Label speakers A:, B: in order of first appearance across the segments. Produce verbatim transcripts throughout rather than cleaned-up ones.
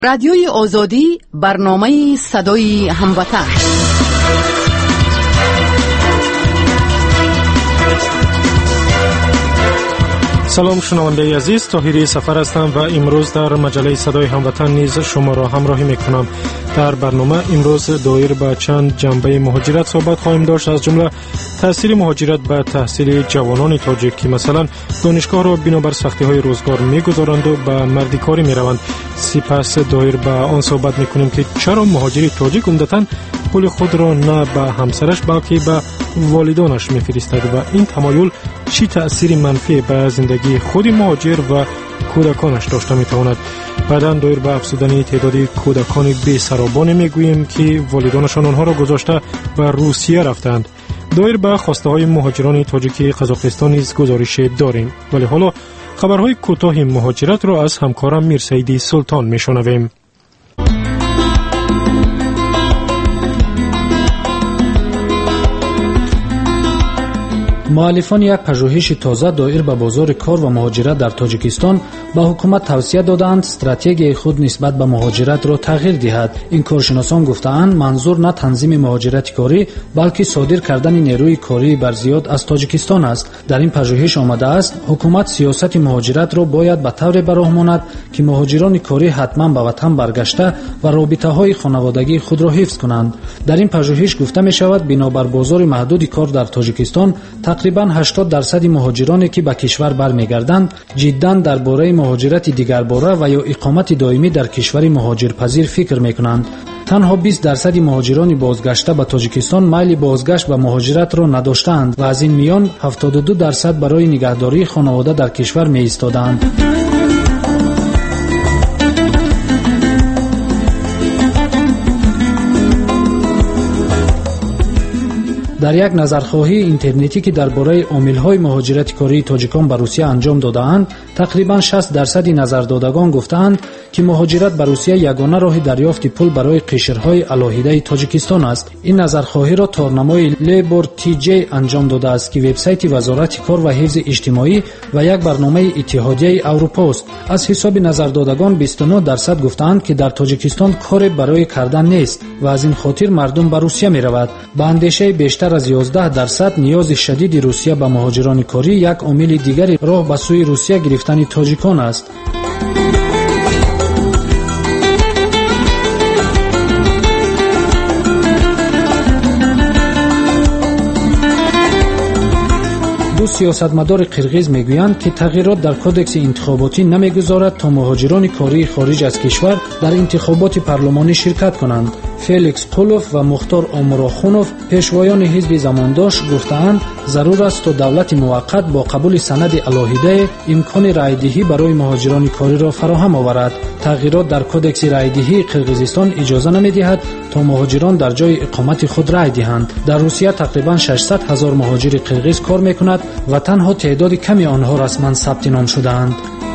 A: رادیوی آزادی، برنامه صدای هموطن.
B: سلام شنونده عزیز، طاهری سفر هستم و امروز در مجله صدای هموطن نیز شما را همراهی میکنم. در برنامه امروز دایر به چند جنبه مهاجرت صحبت خواهیم داشت، از جمله تاثیر مهاجرت به تحصیل جوانان تاجیک که مثلا دانشگاه را بنابر سختی های روزگار میگذارند و به مردی کاری میروند. سپس دایر به آن صحبت میکنیم که چرا مهاجر تاجیک عمدتاً پول خود را نه به همسرش بلکه به والدانش میفرستد و این تمایل چی تأثیر منفی به زندگی خود مهاجر و کودکانش داشته میتواند. بعداً دایر به افزودن تعداد کودکان بی سرابان میگوییم که والدانشان آنها را گذاشته به روسیه رفتند. دایر به خواسته های مهاجران تاجیک قزاقستان نیز گزارش داریم، ولی حالا خبرهای کوتاه مهاجرت را از همکارم میرسیدی سلطان میشنویم.
C: مؤلفان یک پژوهش تازه دایر به بازار کار و مهاجرت در تاجیکستان به حکومت توصیه دادند استراتژی خود نسبت به مهاجرت را تغییر دهد. این کارشناسان گفتند منظور نه تنظیم مهاجرت کاری بلکه صادر کردن نیروی کاری بر زیاد از تاجیکستان است. در این پژوهش آمده است حکومت سیاست مهاجرت را باید به طوری به راه ماند که مهاجران کاری حتما به وطن برگشته و رابطه‌های خانوادگی خود را حفظ کنند. در این پژوهش گفته می شود بنابر بازار محدود کار در تاجیکستان تقریباً هشتاد درصد مهاجرانی که به کشور برمیگردند جداً درباره مهاجرت دیگرباره و یا اقامت دائمی در کشور مهاجرپذیر فکر میکنند. تنها بیست درصد مهاجران بازگشته به تاجیکستان میل بازگشت به مهاجرت را نداشتند و از این میان هفتاد و دو درصد برای نگهداری خانواده در کشور می ایستادند. در یک نظرخواهی اینترنتی که درباره عامل‌های مهاجرت کاری تاجیکان به روسیه انجام داده‌اند، تقریباً شصت درصد نظردادگان گفتند که مهاجرت به روسیه یگانه راه دریافت پول برای قشرهای علاهیده تاجیکستان است. این نظرخواهی را تارنمای لیبر تی جی انجام داده است که وبسایت وزارت کار و حفظ اجتماعی و یک برنامه اتحادیه اروپا است. از حساب نظردادگان بیست و نه درصد گفتند که در تاجیکستان کاری برای کردن نیست و از این خاطر مردم به روسیه می‌روند. با اندیشه بیشتر از یازده درصد نیاز شدید روسیه به مهاجران کاری یک عامل دیگری راه به سوی روسیه گرفتن تاجیکان است. دو سیاستمدار قرغیز میگویند که تغییرات در کودکس انتخاباتی نمیگذارد تا مهاجران کاری خارج از کشور در انتخابات پارلمانی شرکت کنند. فلیکس قولوف و مختار آموراخونوف پیشوایان حزب زمانداش گفتند ضرور است تا دولت موقت با قبول سند علاهیده امکان رایدهی برای مهاجران کاری را فراهم آورد. تغییرات در کودکس رایدهی قرغیزستان اجازه نمیدهد تا مهاجران در جای اقامت خود رای دهند. در روسیه تقریباً ششصد هزار مهاجر قرغیز کار میکند و تنها تعداد کمی آنها رسما ثبت نام شده‌اند.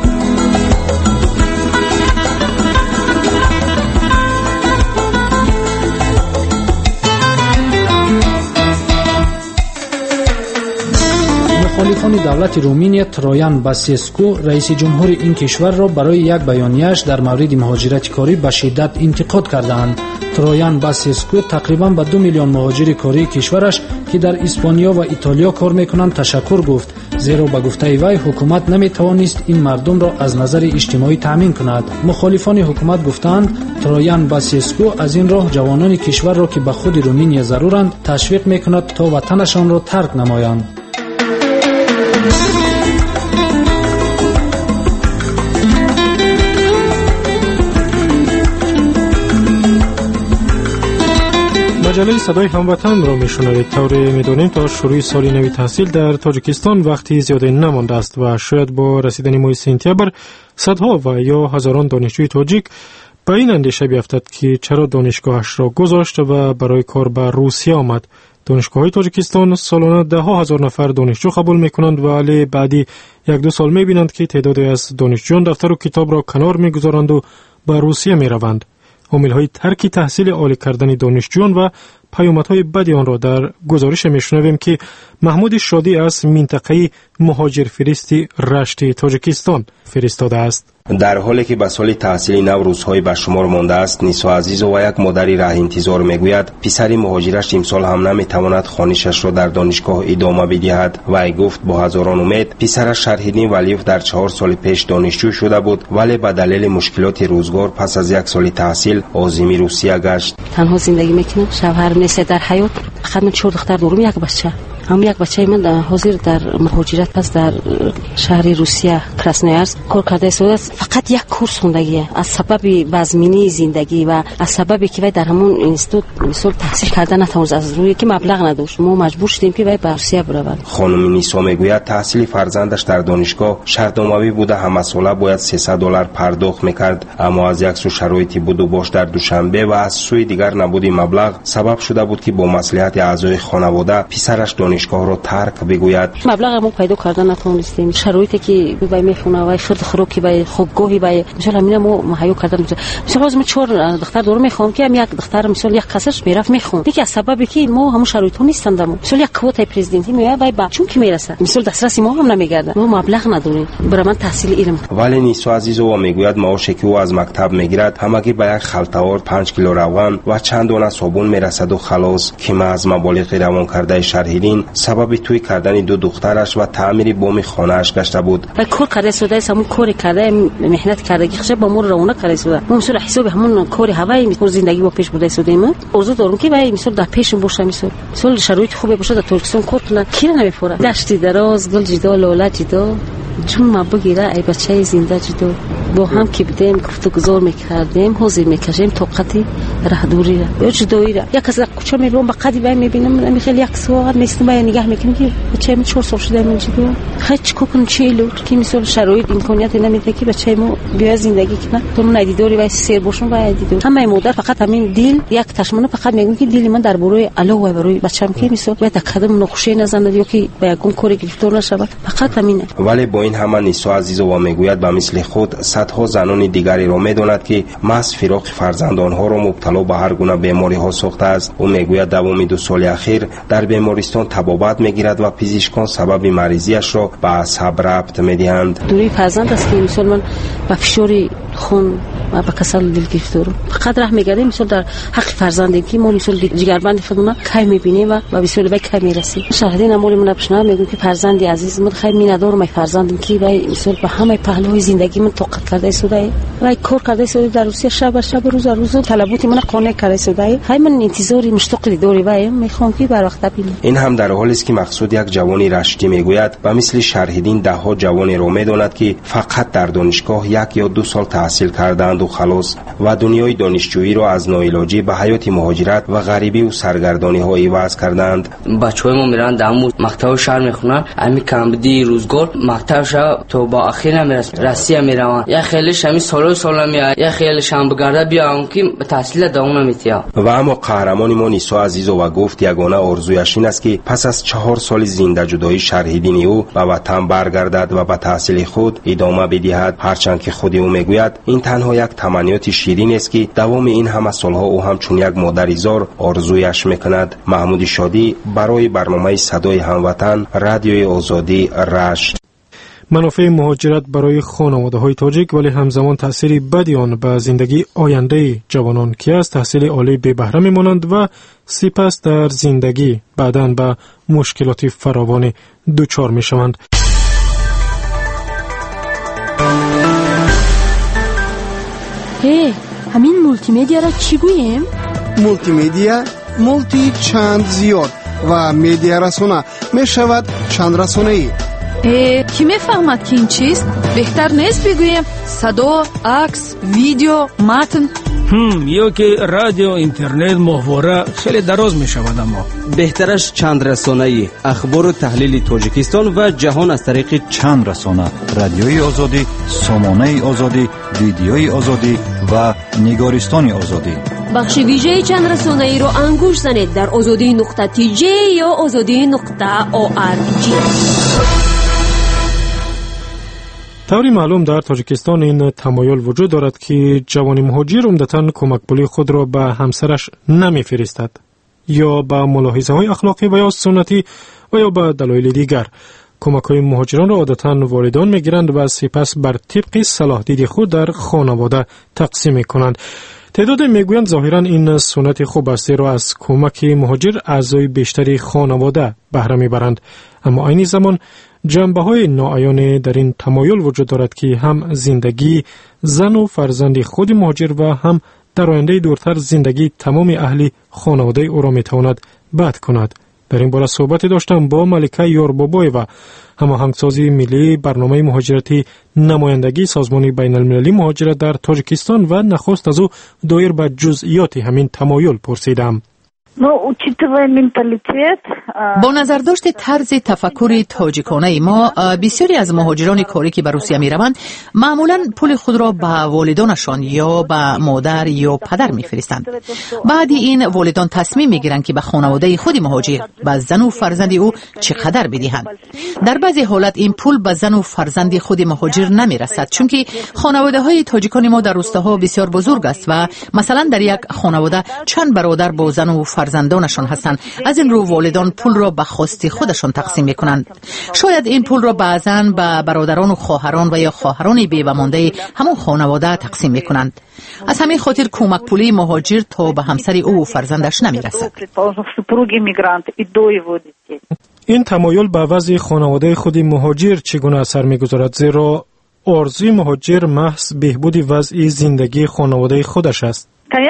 C: مخالفان دولت رومانیا ترویان باسیسکو رئیس جمهور این کشور را برای یک بیانیه‌اش در مورد مهاجرت کاری به شدت انتقاد کردند. ترویان باسیسکو تقریباً به دو میلیون مهاجر کاری کشورش که در اسپانیا و ایتالیا کار میکنند تشکر گفت، زیرا به گفته وی حکومت نمیتوانست این مردم را از نظر اجتماعی تامین کند. مخالفان حکومت گفتند ترویان باسیسکو از این راه جوانان کشور را که به خود رومانیا ضرورند تشویق میکند تا وطنشان را ترک نمایند.
B: مجله صدای هموطن را میشنوید. طوری میدونیم تا شروع سال نوی تحصیل در تاجیکستان وقتی زیاده نمانده است و شاید با رسیدن ماه سپتامبر صدها و یا هزاران دانشجوی تاجیک به این اندیشه بیفتد که چرا دانشگاهش را گذاشت و برای کار به روسیه آمد. دانشگاه‌های تاجیکستان سالانه ده ها هزار نفر دانشجو قبول میکنند ولی بعدی یک دو سال میبینند که تعدادی از دانشجویان دفتر و کتاب را کنار میگذارند و به روسیه میروند. عامل‌های ترک تحصیل عالی کردن دانشجویان و پیامدهای بدی آن را در گزارش میشنویم که محمود شادی از منطقه مهاجرفرستی رشت تاجیکستان فرستاده است.
D: در حالی که به سال تحصیلی نو روزهای به شمار مانده است، نیسا عزیز و یک مادری راه انتظار میگوید پسری مهاجرش امسال هم نمیتواند خوانشش را در دانشگاه ادامه بدهد. وی گفت با هزاران امید پسرش شرحیدین ولیف در چهار سال پیش دانشجو شده بود، ولی به دلیل مشکلات روزگار پس از یک سال تحصیل عازم روسیه گشت.
E: تنها زندگی میکنم، شوهرم نیست در حیات، فقط من چهار دختر دارم، یک بچه. هم یک بچه من حاضر در مهاجرت پس در شهر روسیه کراسنویارسک کار کرده است. فقط یک کورس خوندگیه از سبب بازمینی زندگی و از سببی که وی در همون اینستیتوت مثلا تحصیل کردن نتونست، از روی که مبلغ نداشت، ما مجبور شدیم که وی به روسیه برود.
D: خانم نیسا میگوید تحصیل فرزندش در دانشگاه شرط‌نامه‌ای بوده، همه ساله باید سیصد دلار پرداخت میکرد، اما از یک سو شرایطی بود و باش در دوشنبه و از سوی دیگر نبودی مبلغ سبب شده بود که با مصلحت اعضای خانواده پسرش دانشگاه را ترک بگوید.
E: مبلغ ما پیدا کردن نتونستیم، شرایطی که وی میخونه و خرد خوراکی وی خوابگاهی وی مثلا مینا ما مهیا کردن. مثلا از ما چهار دختر دور میخوام که هم یک دختر مثلا یک کسش میرفت میخوند، دیگه از سببی که ما همون شرایط ها نیستند، مثلا یک کوتا پرزیدنتی میاد وی با چون که میرسه مثلا دسترسی ما هم نمیگرده، ما مبلغ نداریم برای من تحصیل علم.
D: ولی نیسا عزیز و میگوید معاشی که او از مکتب میگیرد همگی به یک خلطه‌وار پنج کیلو روغن و چند دانه صابون میرسد و خلاص، که ما از مبالغ روان کرده شرحیدین سبب توی کردن دو دخترش و تعمیر بام خانه‌اش گشته بود.
E: و کار کرده سوده است، همون کاری کرده مهنت کرده که خشه با مور رونه کرده سوده، ما مثلا حساب همون کاری هوایی مثل زندگی با پیش برده سوده. ما ارزو دارم که وای مثلا در پیشم باشه، مثلا مثلا شرایط خوبه باشه در ترکستان کار کنه، کی نمیفوره دشتی دراز گل جدا لاله جدا چون ما بگیره ای بچه زنده جدا با هم که بدیم گفتگو میکردیم حاضر میکشیم طاقتی راه دوری را یا جدایی را. یک از کوچه میرم با قدی وای میبینم میخوام یک سوال نیستم وای نگاه میکنم که بچه من چهار سال شده من جدا خیلی چیکار کنم چیلو که مثلا شرایط امکانیت نمیده که بچه ما بیا زندگی کنه. تو من ندیداری وای سیر باشم وای دیدم همه مادر فقط همین دیل یک تشمنه فقط میگم که دیل من در برای علاوه برای بچه‌م که مثلا وای تقدم نقشه نزنه یا که با یکم کاری گرفتار نشه، فقط همینه.
D: ولی با این همه نیسا عزیز و میگوید به مثل خود صدها زنان دیگری را میداند که محض فراق فرزند آنها را مبتلا به هر گونه بیماری ها ساخته است. او میگوید دوام دو سال اخیر در بیمارستان طبابت میگیرد و پزشکان سبب مریضیش را به عصب ربط میدهند.
E: دوری فرزند است که مثلا من با فشار خون و با کسل دل گرفتارم، فقط راه میگردیم مثلا در حق فرزندی که ما مثلا جگربند خودمون کی میبینیم و به وسیله به کی میرسیم. شاهدین امور من بشنوم میگم که فرزندی عزیز من خیلی میندارم، من فرزندم که وای مثلا به همه پهلوهای زندگی من طاقت کرده سوده و کار کرده سوده در روسیه شب شب روز روز طلبات من قانع کرده سوده. های من انتظاری مشتاق دیداری وای میخوام که بر وقت ببینم.
D: این هم در حالی است که مقصود یک جوانی رشتی میگوید و مثل شرحیدین ده ها جوانی رو میداند که فقط در دانشگاه یک یا دو سال تحصیل کردند و خلاص و دنیای دانشجویی را از ناعلاجی به حیات مهاجرت و غریبی و سرگردانی ها عوض کردند.
F: بچه‌های ما میرن در مکتب شهر میخونن، امی کمبدی روزگار مکتب شهر تو با اخیر نمیرسن، راستی میرون یا خیلی شمی سالو سال میاد یا خیلی شام بگرده بیا اون که تحصیل دوام نمیتیا.
D: و اما قهرمان ما نیسا عزیز و گفت یگانه آرزویش این است که پس از چهار سال زنده جدایی شرحیدین او به وطن برگردد و به تحصیل خود ادامه بدهد، هرچند که خود او میگوید این تنها یک تمنیات شیرین است که دوام این همه سالها او هم چون یک مادر زار آرزویش میکند. محمود شادی برای برنامه صدای هموطن رادیوی آزادی رشت.
B: منافع مهاجرت برای خانواده‌های تاجیک ولی همزمان تأثیر بدی آن به زندگی آینده جوانان که از تحصیل عالی بی بهره میمانند و سپس در زندگی بعداً به مشکلات فراوان دچار میشوند.
G: هی همین مولتی مدیا را چی گوییم؟
H: مولتی مدیا مولتی چند زیاد و مدیا رسانه می شود چند رسانه ای.
G: کی میفهمد که این چیست؟ بهتر نیست بگوییم صدا، عکس، ویدیو، متن؟
I: هم یا که رادیو، اینترنت، ماهواره خیلی دراز می شود، اما
J: بهترش چند رسانه‌ای، اخبار و تحلیل تاجیکستان و جهان از طریق چند رسانه: رادیوی آزادی، سامانه آزادی، ویدیوی آزادی و نگارستان آزادی.
K: بخش ویژه چند رسانه‌ای رو انگوش زنید در آزادی نقطه تی جی یا آزادی نقطه او آر جی.
B: طوری معلوم در تاجیکستان این تمایل وجود دارد که جوان مهاجر عمدتاً کمک پولی خود را به همسرش نمی‌فرستد. یا به ملاحظه های اخلاقی و یا سنتی و یا به دلایل دیگر. کمک های مهاجران را عادتاً والدان میگیرند و سپس بر طبق صلاح دید خود در خانواده تقسیم میکنند. تعداد میگویند ظاهراً این سنت خوب است را از کمک مهاجر اعضای بیشتری خانواده بهره میبرند، اما عین زمان جنبه های ناعیان در این تمایل وجود دارد که هم زندگی زن و فرزند خود مهاجر و هم در آینده دورتر زندگی تمام اهل خانواده او را میتواند بد کند. در این باره صحبت داشتم با ملکه یاربابایوه، هماهنگسازی ملی برنامه مهاجرتی نمایندگی سازمان بین المللی مهاجرت در تاجیکستان و نخست از او دایر به جزئیات همین تمایل پرسیدم.
A: با نظر داشت طرز تفکر تاجیکانه ما، بسیاری از مهاجران کاری که به روسیه می روند معمولا پول خود را به والدانشان یا به مادر یا پدر می فرستند. بعد این والدان تصمیم می گیرند که به خانواده خود مهاجر، به زن و فرزند او چقدر بدهند. در بعضی حالت این پول به زن و فرزند خود مهاجر نمی رسد، چون که خانواده های تاجیکان ما در روستاها بسیار بزرگ است و مثلا در یک خانواده چند برادر با زن و فرزندانشان هستند. از این رو والدان پول را به خواست خودشان تقسیم میکنند. شاید این پول را بعضاً به برادران و خواهران و یا خواهران بیوه مانده همون خانواده تقسیم میکنند. از همین خاطر کمک پولی مهاجر تا به همسر او و فرزندش نمیرسد.
B: این تمایل به وضع خانواده خود مهاجر چگونه اثر میگذارد؟ زیرا آرزوی مهاجر محض بهبود وضع زندگی خانواده خودش است.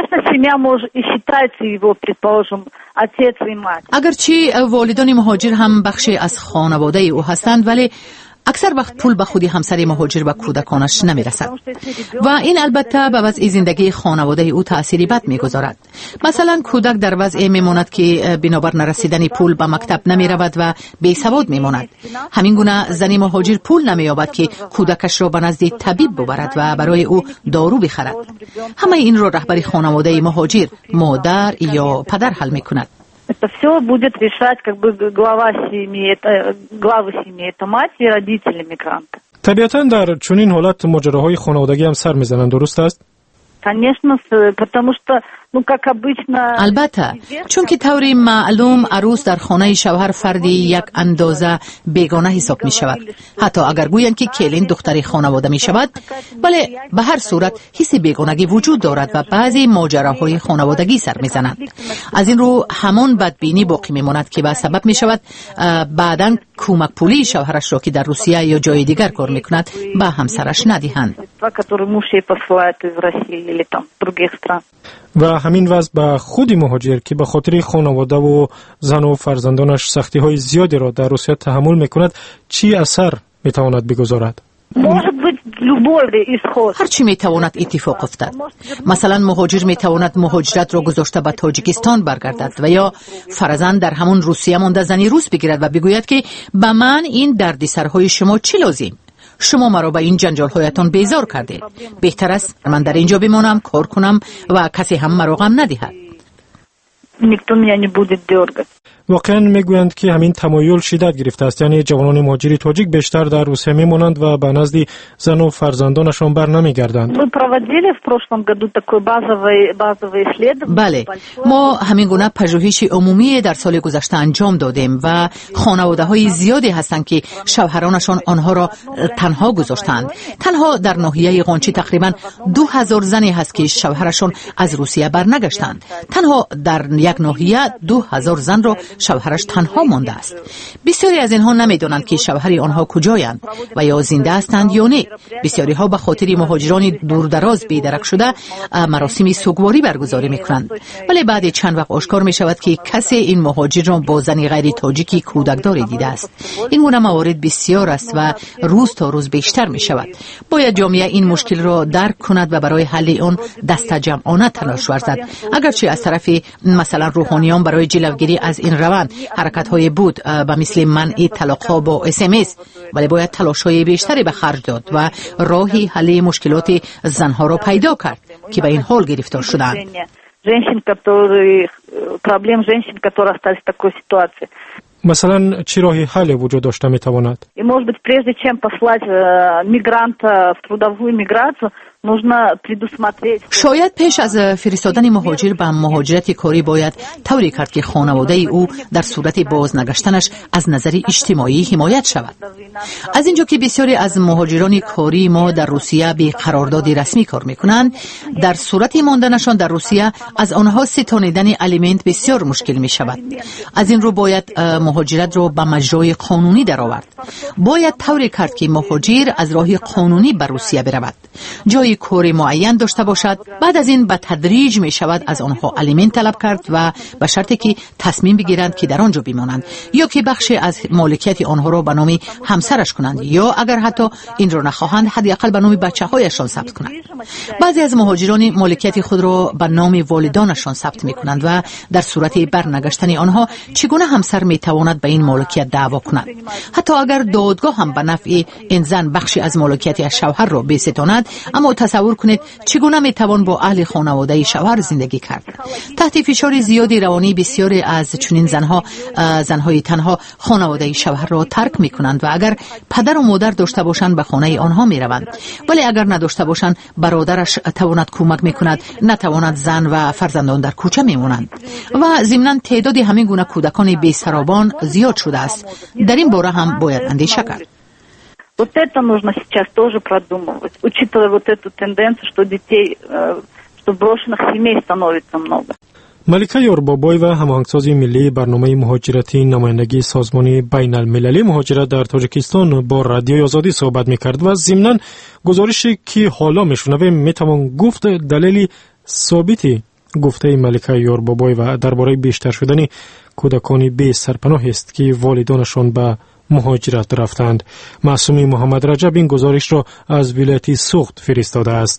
A: اگرچه والدان مهاجر هم بخشی از خانواده او هستند، ولی اکثر وقت پول به خود همسر مهاجر و کودکانش نمی رسد و این البته به وضع زندگی خانواده او تأثیری بد می گذارد. مثلا کودک در وضع می ماند که بنابر نرسیدن پول به مکتب نمی رود و بی سواد می ماند. همین گونه زن مهاجر پول نمی یابد که کودکش را به نزد طبیب ببرد و برای او دارو بخرد. همه این را رهبر خانواده مهاجر، مادر یا پدر حل می کند.
L: Это все будет решать как бы глава семьи, это главы семьи, это мать и родители мигранта.
B: طبیعتاً در چنین حالت ماجراهای خانوادگی هم سر میزنند، درست است؟
L: Конечно, потому что ну как обычно.
A: البته چون که طوری معلوم عروس در خانه شوهر فردی یک اندازه بیگانه حساب می شود. حتی اگر گویند که کلین دختری خانواده می شود، ولی به هر صورت حس بیگانگی وجود دارد و بعضی ماجراهای خانوادگی سر می زنند. از این رو همان بدبینی باقی می ماند که به سبب می شود بعداً کمک پولی شوهرش را که در روسیه یا جای دیگر کار می کند به همسرش ندهند.
B: و همین وضع به خود مهاجر که به خاطر خانواده و زن و فرزندانش سختی های زیادی را در روسیه تحمل میکند چی اثر میتواند بگذارد؟
A: هرچی میتواند اتفاق افتد. مثلا مهاجر میتواند مهاجرت را گذاشته به تاجیکستان برگردد و یا فرزند در همون روسیه مانده زنی روس بگیرد و بگوید که به من این دردسرهای شما چی لازم؟ شما مرا به این جنجال هایتان بیزار کرده. بهتر است من در اینجا بمانم، کار کنم و کسی هم مرا غم ندهد.
B: واقعا میگویند که همین تمایل شدت گرفته است، یعنی جوانان مهاجری تاجیک بیشتر در روسیه میمانند و به نزد زن و فرزندانشان بر نمیگردند.
A: بله، ما همین گونه پژوهش عمومی در سال گذشته انجام دادیم و خانواده های زیادی هستند که شوهرانشان آنها را تنها گذاشتند. تنها در ناحیه قونچی تقریبا دو هزار زنی هست که شوهرشان از روسیه برنگشتند. تنها در یک ناحیه دو هزار زن را شوهرش تنها مانده است. بسیاری از اینها نمیدانند که شوهر آنها کجایند و یا زنده هستند یا نه. بسیاری ها به خاطر مهاجران دوردراز بی‌درک شده مراسم سوگواری برگزار میکنند، ولی بعد چند وقت آشکار می شود که کسی این مهاجر را با زنی غیر تاجیکی کودکدار دیده است. این گونه موارد بسیار است و روز تا روز بیشتر می شود. باید جامعه این مشکل را درک کند و برای حل آن دست جمعانه تلاش ورزد. اگرچه از طرف مثلا روحانیان برای جلوگیری از این روند حرکت‌های بود به مثل منع طلاق‌ها با اس ام اس، ولی باید تلاش‌های بیشتری به خرج داد و راهی حل مشکلات زنها را پیدا کرد که به این حال گرفتار شدند.
B: مثلا چه راهی حل وجود داشته می‌تواند؟
A: شاید پیش از فرستادن مهاجر به مهاجرت کاری باید طوری کرد که خانواده او در صورت بازنگشتنش از نظر اجتماعی حمایت شود. از اینجا که بسیاری از مهاجران کاری ما در روسیه به قرارداد رسمی کار میکنند، در صورت ماندنشان در روسیه از آنها ستانیدن الیمنت بسیار مشکل می شود. از این رو باید مهاجرت را به مجرای قانونی درآورد. باید طوری کرد که مهاجر از راه قانونی به روسیه برود، جای کاری معین داشته باشد. بعد از این به تدریج می شود از آنها الیمنت طلب کرد و به شرطی که تصمیم بگیرند که در آنجا بمانند یا که بخشی از مالکیت آنها را به نام همسرش کنند، یا اگر حتی این را نخواهند حداقل به نام بچه‌هایشان ثبت کنند. بعضی از مهاجران مالکیت خود را به نام والدانشان ثبت می کنند و در صورت برنگشتن آنها چگونه همسر می تواند به این مالکیت دعوا کند. حتی اگر دادگاه هم به نفع این زن بخشی از مالکیت شوهر را بستاند، اما تصور کنید چگونه می توان با اهل خانواده شوهر زندگی کرد. تحت فشار زیادی روانی بسیاری از چنین زنها زنهای تنها خانواده شوهر را ترک می کنند و اگر پدر و مادر داشته باشند به خانه آنها می روند، ولی اگر نداشته باشند برادرش تواند کمک می کند، نتواند زن و فرزندان در کوچه می مانند. و ضمناً تعداد همین گونه کودکان بی‌سرابان زیاد شده است. در این باره هم باید اندیشه کرد.
L: Вот это нужно сейчас тоже продумывать, учитывая вот эту тенденцию, что детей, что брошенных семей становится много.
B: ملکه یوربابای و هماهنگساز ملی برنامه مهاجرتی نمایندگی سازمان بین المللی مهاجرت در تاجیکستان با رادیوی آزادی صحبت میکرد و ضمناً گزارشی که حالا میشنویم میتوان گفت دلیلی ثابتی گفته ملکه یوربابای و درباره بیشتر شدن کودکان بی سرپناه است که والدانشان به مهاجرت رفتند. معصومی محمد رجب این گزارش را از ولایت سوخت فرستاده است.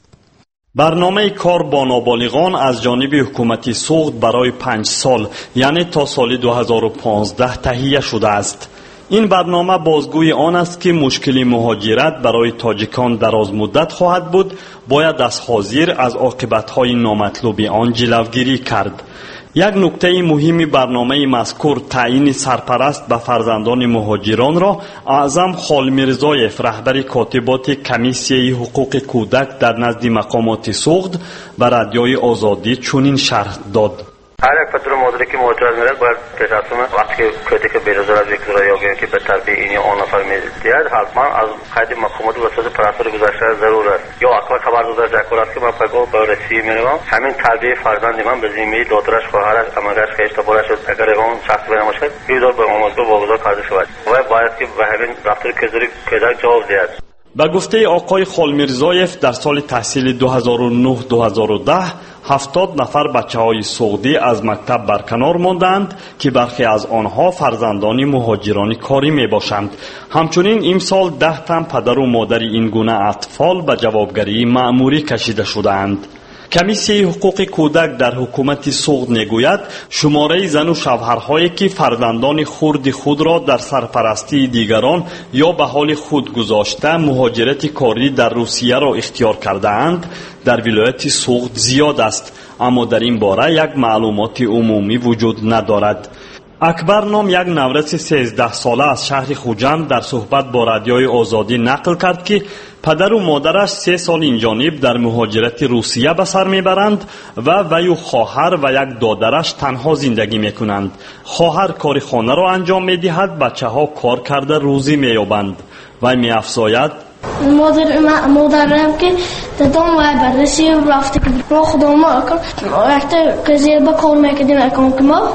M: برنامه کار با نابالغان از جانب حکومت سوخت برای پنج سال یعنی تا سال دو هزار و پانزده تهیه شده است. این برنامه بازگوی آن است که مشکل مهاجرت برای تاجیکان دراز مدت خواهد بود. باید از حاضر از عاقبت‌های نامطلوب آن جلوگیری کرد. یک نکته مهمی برنامه مذکور تعیین سرپرست به فرزندان مهاجران را اعظم خالمیرزایف رهبر کاتبات کمیسیه حقوق کودک در نزد مقامات سوخت و رادیوی آزادی چنین شرح داد.
N: هر یک پدر و مادری که مهاجرت می‌رود باید پسرشون وقتی که کودک بی‌روزگار از یک یا که به تربیت اینی آن نفر می‌دهد حتما از قید مقامات و اساس پرستار گذشته ضرور است. یا اکبر خبر داده جکور است که من پگاه به رسیدگی می‌روم. همین تربیت فرزند من به ذمه دادرش، خواهرش، عمویش که اشتباه شد اگر اون شخص بنماید بیدار به آموزگار واگذار کرده شود و باید که به همین رفتار کذوری پدر جواب دهد.
M: به گفته آقای خالمیرزایف در سال تحصیل دو هزار و نه دو هزار و ده هفتاد نفر بچه های سعودی از مکتب برکنار ماندند که برخی از آنها فرزندان مهاجران کاری می باشند. همچنین امسال ده تن پدر و مادر این گونه اطفال به جوابگری مأموری کشیده شدند. کمیسیه حقوق کودک در حکومت سوخت میگوید شماره زن و شوهرهایی که فرزندان خرد خود را در سرپرستی دیگران یا به حال خود گذاشته مهاجرت کاری در روسیه را اختیار کرده اند در ولایت سوخت زیاد است، اما در این باره یک معلومات عمومی وجود ندارد. اکبر نام یک نورس سیزده ساله از شهر خوجند در صحبت با رادیوی آزادی نقل کرد که پدر و مادرش سه سال این جانب در مهاجرت روسیه به سر میبرند و وی و خواهر و یک دادرش تنها زندگی میکنند. خواهر کار خانه را انجام میدهد، بچه ها کار کرده روزی مییابند. وی میافزاید
O: مادر مادرم که دادم و بررسی رفته که با خودم اکن وقتی که زیر با کار میکردیم اکن که ما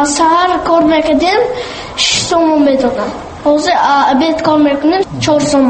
O: سهر کار میکردیم شش سوم میدادم، حوضه بیت کار میکنیم چهار سوم.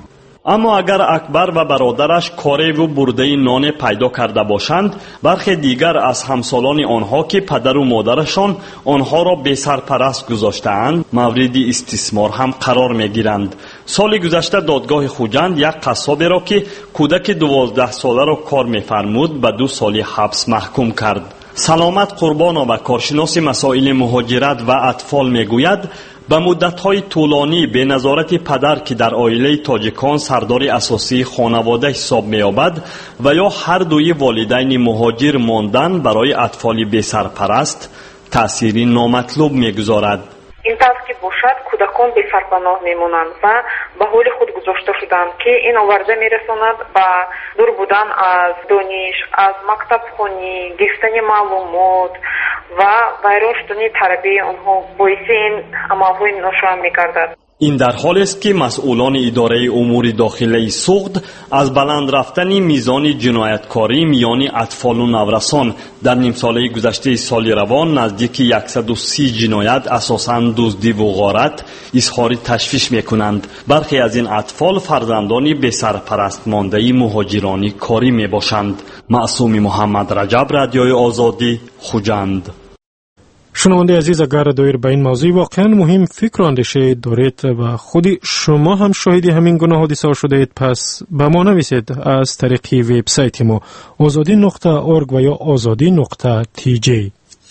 M: اما اگر اکبر و برادرش کاری و برده نان پیدا کرده باشند، برخی دیگر از همسالان آنها که پدر و مادرشان آنها را به سرپرست گذاشته‌اند مورد استثمار هم قرار میگیرند. سال گذشته دادگاه خوجند یک قصاب را که کودک دوازده ساله را کار میفرمود به دو سال حبس محکوم کرد. سلامت قربان و کارشناس مسائل مهاجرت و اطفال میگوید به مدت‌های طولانی به نظارت پدر که در عائله تاجیکان سردار اساسی خانواده حساب می‌یابد و یا هر دوی والدین مهاجر ماندن برای اطفال بی سرپرست تأثیری نامطلوب می‌گذارد.
P: این طرف که باشد کودکان به سرپناه میمونند و به حال خود گذاشته شدند که این آورده میرساند به دور بودن از دانش، از مکتب خونی، گرفتن معلومات و ویران شدن تربیت آنها باعث این عملهای ناشایست میگردد.
M: این در حالی است که مسئولان اداره امور داخلی سوخت از بلند رفتن میزان جنایتکاری میان اطفال و نورسان در نیم ساله گذشته سال روان نزدیک صد و سی جنایت اساساً دزدی و غارت اظهار تشویش میکنند. برخی از این اطفال فرزندان به سرپرست مانده مهاجران کاری میباشند. معصوم محمد رجب، رادیوی آزادی، خوجند.
B: شنونده عزیز، اگر دایر به این موضوع واقعا مهم فکر و اندیشه دارید و خودی شما هم شاهدی همین گونه حادثه شده اید، پس به ما نویسید از طریق وبسایت ما آزادی نقطه اورگ و یا آزادی نقطه تی جی.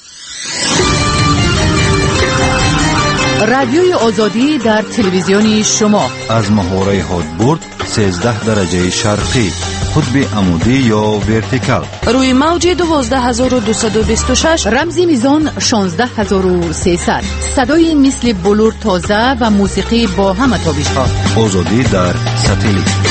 A: رادیوی آزادی در تلویزیونی شما
J: از محوره هادبورد سیزده درجه شرقی، قطب عمودی یا ورتیکال،
G: روی موج دوازده هزار و دویست و بیست و شش،
A: رمزی میزان شانزده هزار و سیصد، صدای مثل بلور تازه و موسیقی با همه تابش ها.
J: آزادی در ساتلیت.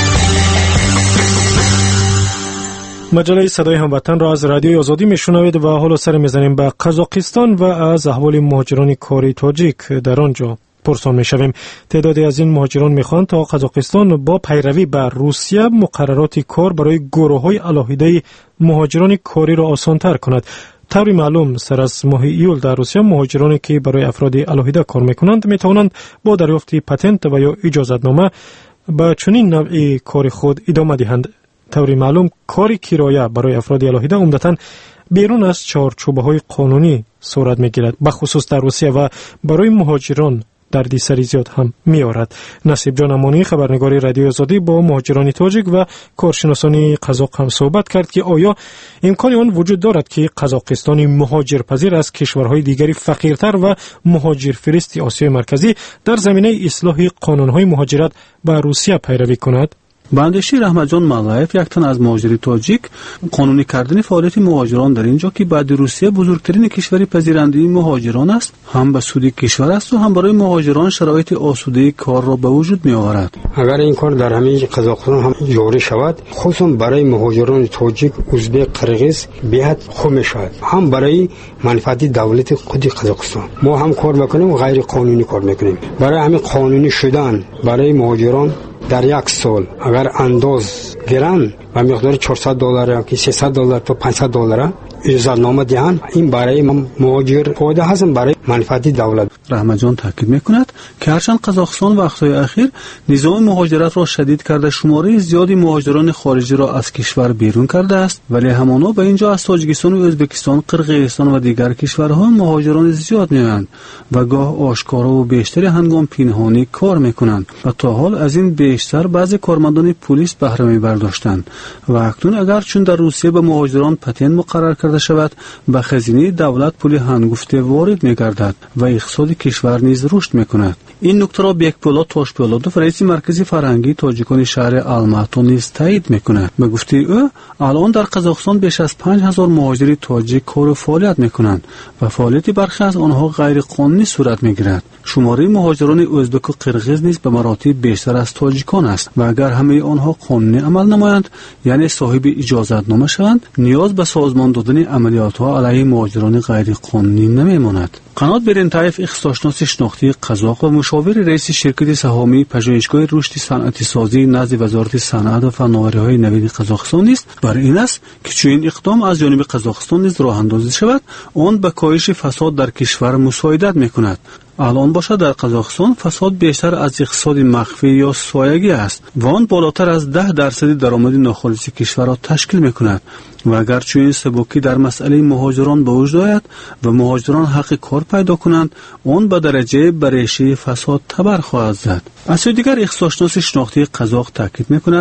B: مجله صدای هموطن را از رادیوی آزادی میشنوید و حالا سر میزنیم به قزاقستان و از احوال مهاجران کاری تاجیک در آنجا پرسان میشویم. تعدادی از این مهاجران میخواهند تا قزاقستان با پیروی بر روسیه مقررات کار برای گروه‌های علاهیده مهاجران کاری را آسان‌تر کند. طوری معلوم سر از ماه ایول در روسیه مهاجرانی که برای افراد علاهیده کار میکنند میتوانند با دریافت پتنت و یا اجازتنامه به چنین نوع کار خود ادامه دهند. طوری معلوم کاری کرایه برای افراد علاهیده عمدتاً بیرون از چارچوب‌های قانونی صورت میگیرد، به خصوص در روسیه، و برای مهاجران دردی سری زیاد هم می‌آورد. نصیب جان امانی، خبرنگار رادیو آزادی، با مهاجران تاجیک و کارشناسان قزاق هم صحبت کرد که آیا امکان آن وجود دارد که قزاقستان مهاجرپذیر از کشورهای دیگری فقیرتر و مهاجرفرست آسیای مرکزی در زمینه اصلاح قانون‌های مهاجرت به روسیه پیروی کند؟
Q: بندشی رحمت جان ملایف، یک تن از مهاجری تاجیک، قانونی کردن فعالیت مهاجران در اینجا که بعد روسیه بزرگترین کشوری پذیرنده مهاجران است، هم به سود کشور است و هم برای مهاجران شرایط آسوده کار را به وجود می آورد.
R: اگر این کار در همه قزاقستان هم جاری شود، خصوصا برای مهاجران تاجیک، ازبک، قرغیز بیاد خوب می شود. هم برای منفعت دولت خود قزاقستان ما هم کار میکنیم و غیر قانونی کار میکنیم. برای همین قانونی شدن برای مهاجران در یک سال اگر انداز گیرن و مقدار چهارصد دلار یا که سیصد دلار تا پانصد دلار اجازه‌نامه دهند، این برای مهاجر فایده هست، برای منفعت دولت.
Q: رحمت جان تاکید میکند که هرچند قزاقستان وقتهای اخیر نظام مهاجرت را شدید کرده، شماره زیادی مهاجران خارجی را از کشور بیرون کرده است، ولی همانا به اینجا از تاجیکستان و ازبکستان، قرقیزستان و دیگر کشورها مهاجران زیاد میآیند و گاه آشکارا و بیشتر هنگام پنهانی کار میکنند و تا حال از این بیشتر بعضی کارمندان پلیس بهره میبرداشتند و اکنون اگر چون در روسیه به مهاجران پتنت مقرر کرده شود، به خزینه دولت پول هنگفته وارد میگردد و اقتصاد کشور نیز رشد میکند. این نکته را بیکپولاد تاشپولادوف، رئیس مرکز فرهنگی تاجیکان شهر الماتو نیز تایید میکند. به گفته او الان در قزاقستان بیش از پنج هزار مهاجر تاجیک کار و فعالیت میکنند و فعالیت برخی از آنها غیر قانونی صورت میگیرد. شماره مهاجران ازبک و قرغیز نیز به مراتب بیشتر از تاجیکان است و اگر همه آنها قانونی عمل نمایند، یعنی صاحب اجازتنامه شوند، نیاز به سازمان دادن عملیات‌ها علیه مهاجران غیر قانونی نمیماند. قنات برنتایف، اقتصادشناس شناختی قزاق و مشاور رئیس شرکت سهامی پژوهشگاه رشد صنعتی سازی نزد وزارت صنعت و فناوری‌های نوین قزاقستان است، بر این است که چون این اقدام از جانب قزاقستان نیز راه اندازی شود، آن به کاهش فساد در کشور مساعدت می‌کند. الان باشد در قزاقستان فساد بیشتر از اقتصاد مخفی یا سایگی است و آن بالاتر از ده درصد درآمد ناخالص کشور را تشکیل می‌کند و اگر چون سبکی در مسئله مهاجران به وجود آید و مهاجران حق کار پیدا کنند، آن به درجه برشی فساد تبر خواهد زد. از سوی دیگر اقتصادشناس شناختی قزاق تاکید می‌کند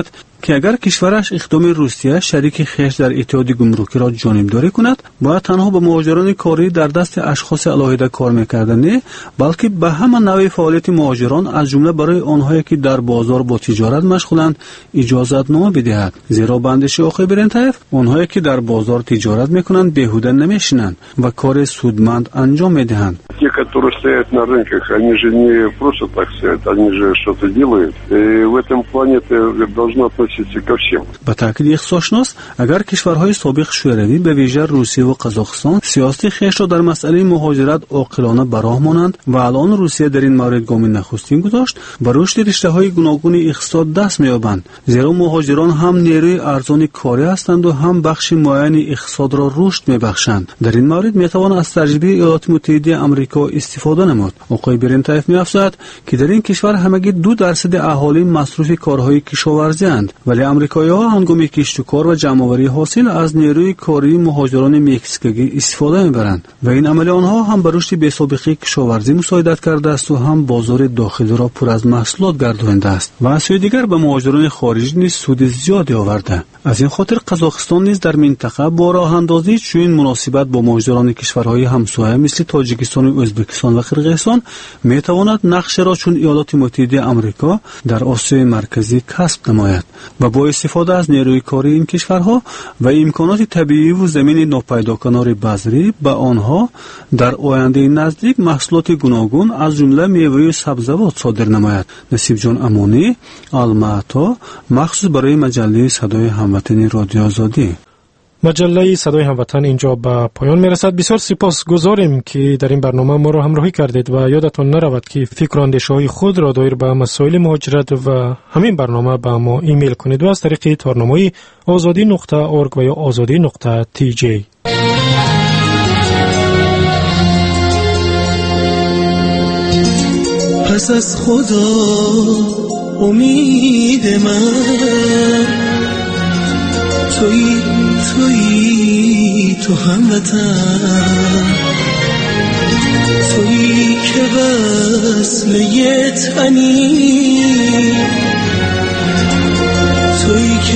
Q: که اگر کشورش اقدام روسیه شریک خویش در اتحاد گمرکی را جانبداری کند، باید تنها به مهاجران کاری در دست اشخاص علاهده کار می‌کردند، بلکه به همه نوع فعالیت مهاجران از جمله برای آنهایی که در بازار با تجارت مشغولند اجازت نامه بدهد. زیرا به اندیشه آقای برنتایف، آنهایی که در بازار تجارت می‌کنند بیهوده نمی‌شینند و کار سودمند انجام می‌دهند.
S: Те, которые стоят на рынках, они же не просто так стоят, они же что-то делают. И в этом плане это должно относиться ко всем.
Q: با تاکید اقتصادشناس، اگر کشورهای سابق شوروی به ویژه روسیه و قزاقستان سیاست خویش را در مسئله مهاجرت عاقلانه براه مانند و الان روسیه در این مورد گام نخستین گذاشت، به رشد رشته‌های گوناگون اقتصاد دست می‌یابند. زیرا مهاجران هم نیروی ارزان کاری هستند و هم بخش معین اقتصاد را رشد می‌بخشند. در این مورد می‌توان از تجربه ایالات متحده آمریکا استفاده نمود. آقای برنتایف می‌افزاید که در این کشور همگی دو درصد اهالی مصروف کارهای کشاورزی اند، ولی آمریکایی‌ها هنگام کشت و کار و جمع‌آوری حاصل از نیروی کاری مهاجران مکزیکی استفاده می‌برند و این عمل آنها هم به رشد بی‌سابقه کشاورزی مساعدت کرده است و هم بازار داخلی را پر از محصولات گردانده است و از سوی دیگر به مهاجران خارجی نیز سود زیادی آورده. از این خاطر قزاقستان نیز در منطقه با راه‌اندازی چنین مناسبت با مهاجران کشورهای همسایه مثل تاجیکستان و ازبکستان و قرقیزستان می‌تواند نقش را چون ایالات متحده آمریکا در آسیای مرکزی کسب نماید و با استفاده از نیروی کاری این کشورها و امکانات طبیعی و زمین ناپیدا کنار بذری به آنها در آینده نزدیک محصولات گوناگون از جمله میوه و سبزیجات صادر نماید. نصیب جان امانی، الماتا، مخصوص برای مجله صدای هموطنی رادیو آزادی.
B: مجله صدای هموطن اینجا به پایان میرسد. بسیار سپاسگزاریم که در این برنامه ما را همراهی کردید و یادتان نرود که فکر و اندیشه‌های خود را دایر به مسائل مهاجرت و همین برنامه به ما ایمیل کنید و از طریق تارنمای آزادی نقطه اورگ و یا آزادی نقطه تی جی.
T: پس از خدا امید من توی توی تو هموطن، توی که وصل یه تنی، توی که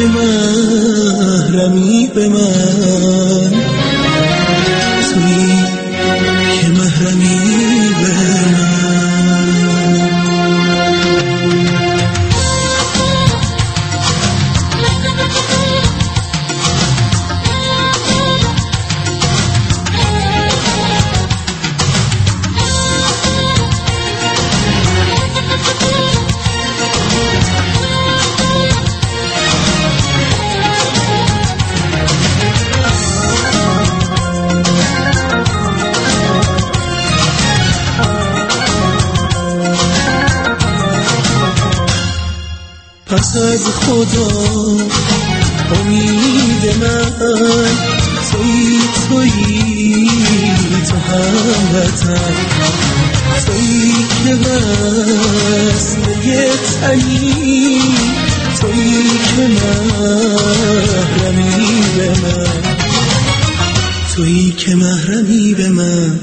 T: محرمی به من، توی که محرمی به من. پس از خدا امید من توی توی تو هموطن، توی که وصل یه تنی، توی که محرمی به من، توی که محرمی به من.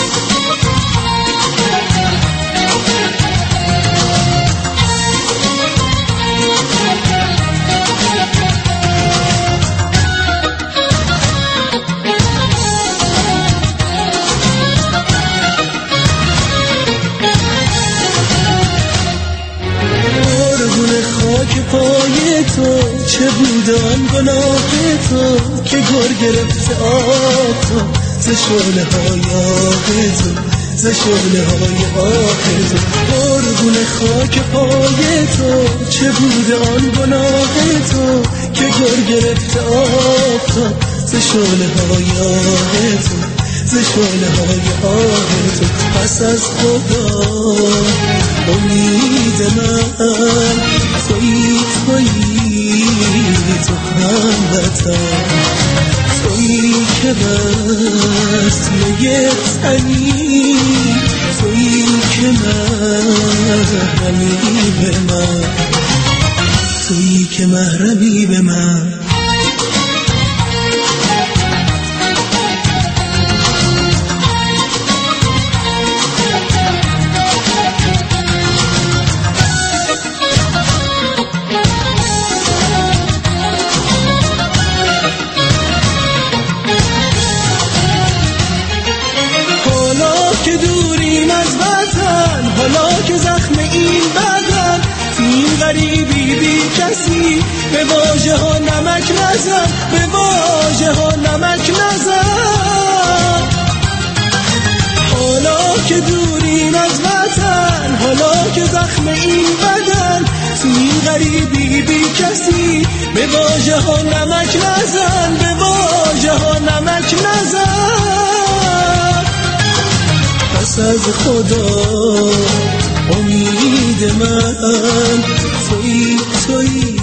T: پای تو چه بودم گناه تو که گر گرفته آب تو ز شعله های آه تو، ز شعله های آه تو. قربون خاک پای تو چه بوده آن گناه تو که گر گرفته آب تو ز شعله های آه تو، ز شعله های آه تو. پس از خدا امید من توی توی تو هموطن، توی که وصل یه تنی، توی که محرمی به من، توی که محرمی به من. حالا که زخم این بدن تو این غریبی بی کسی به واژه ها نمک نزن، به واژه ها نمک نزن. حالا که دوریم از وطن، حالا که زخم این بدن تو این غریبی بی کسی به واژه ها نمک نزن، به واژه ها نمک نزن. پس از خدا امید من تویی تویی